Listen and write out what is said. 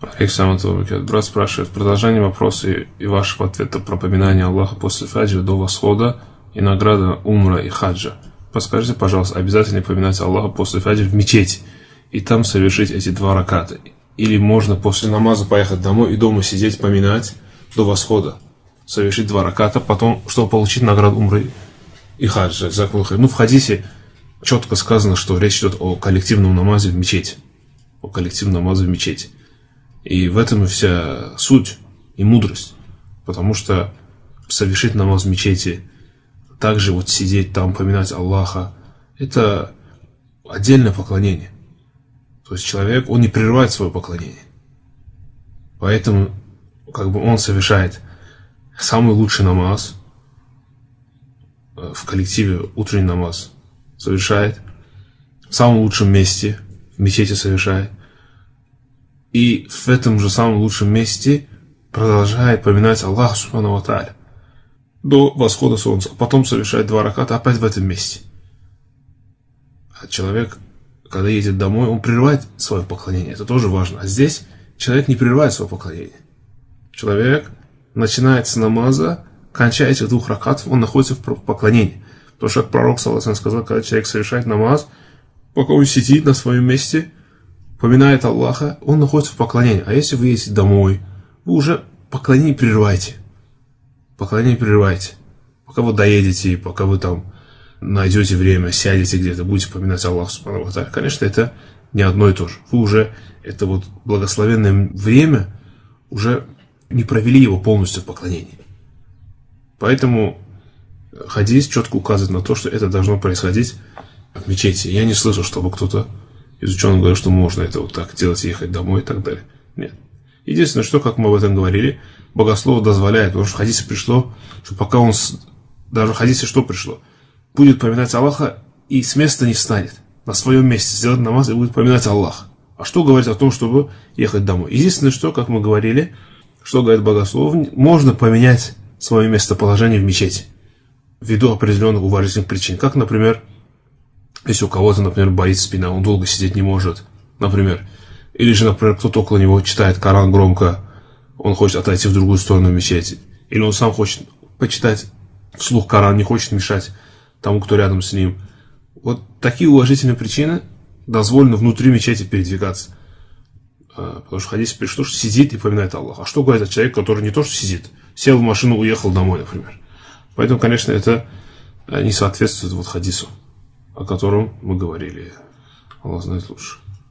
Брат спрашивает, в продолжении вопроса и вашего ответа про поминание Аллаха после фаджра до восхода и награда умра и хаджа. Подскажите, пожалуйста, обязательно ли поминать Аллаха после фаджра в мечети и там совершить эти 2 раката? Или можно после намаза поехать домой и дома сидеть, поминать до восхода, совершить 2 раката, потом, чтобы получить награду умры и хаджа? Ну, в хадисе четко сказано, что речь идет о коллективном намазе в мечети. О коллективном намазе в мечети. И в этом и вся суть и мудрость. Потому что совершить намаз в мечети, также вот сидеть там, поминать Аллаха, это отдельное поклонение. То есть человек, он не прерывает свое поклонение. Поэтому как бы он совершает самый лучший намаз в коллективе, утренний намаз совершает, в самом лучшем месте, в мечети совершает. И в этом же самом лучшем месте продолжает поминать Аллаха Субхану ва Тааля до восхода солнца, а потом совершает 2 раката опять в этом месте. А человек, когда едет домой, он прерывает свое поклонение, это тоже важно. А здесь человек не прерывает свое поклонение. Человек начинает с намаза, кончая этих 2 ракатов, он находится в поклонении. Потому что пророк саллаллаху сказал, когда человек совершает намаз, пока он сидит на своем месте, поминает Аллаха, он находится в поклонении. А если вы едете домой, вы уже поклонение прерываете. Поклонение прерываете. Пока вы доедете, пока вы там найдете время, сядете где-то, будете поминать Аллаха Субхану ва Тааля. Конечно, это не одно и то же. Вы уже это вот благословенное время уже не провели его полностью в поклонении. Поэтому хадис четко указывает на то, что это должно происходить в мечети. Я не слышал, чтобы кто-то из ученых говорил, что можно это вот так делать, ехать домой и так далее. Нет. Единственное, что, как мы об этом говорили, богослов дозволяет, потому что в хадисе пришло, что пока он, даже в хадисе что пришло, будет поминать Аллаха и с места не встанет, на своем месте сделать намаз и будет поминать Аллаха. А что говорить о том, чтобы ехать домой? Единственное, что, как мы говорили, что говорит богослов, можно поменять свое местоположение в мечети ввиду определенных уважительных причин. Как, например, если у кого-то, например, болит спина, он долго сидеть не может, например. Или же, например, кто-то около него читает Коран громко, он хочет отойти в другую сторону мечети. Или он сам хочет почитать вслух Коран, не хочет мешать тому, кто рядом с ним. Вот такие уважительные причины дозволено внутри мечети передвигаться. Потому что в хадисе пришло, что сидит и поминает Аллаха. А что говорит о человеке, который не то что сидит, сел в машину, уехал домой, например. Поэтому, конечно, это не соответствует вот хадису, о котором мы говорили. Аллах знает лучше.